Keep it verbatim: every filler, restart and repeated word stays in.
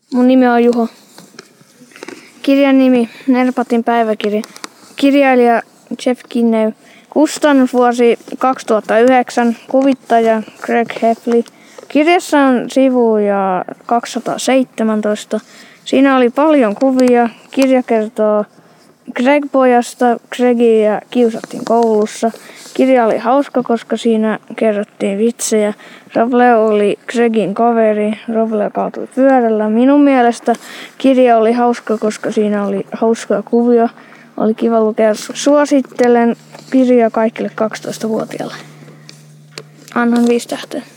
Mun nimi on Juho. Kirjan nimi Nerpatin päiväkirja. Kirjailija Jeff Kinney. Kustannusvuosi kaksituhattayhdeksän. Kuvittaja Greg Heffley. Kirjassa on sivuja kaksisataaseitsemäntoista. Siinä oli paljon kuvia. Kirja kertoo Greg-pojasta. Gregia kiusattiin koulussa. Kirja oli hauska, koska siinä kerrottiin vitsejä. Ravleo oli Gregin kaveri. Ravleo kaatui pyörällä. Minun mielestä kirja oli hauska, koska siinä oli hauskaa kuvia. Oli kiva lukea. Suosittelen kirjaa kaikille kaksitoistavuotiaille. Annan viisi tähteä.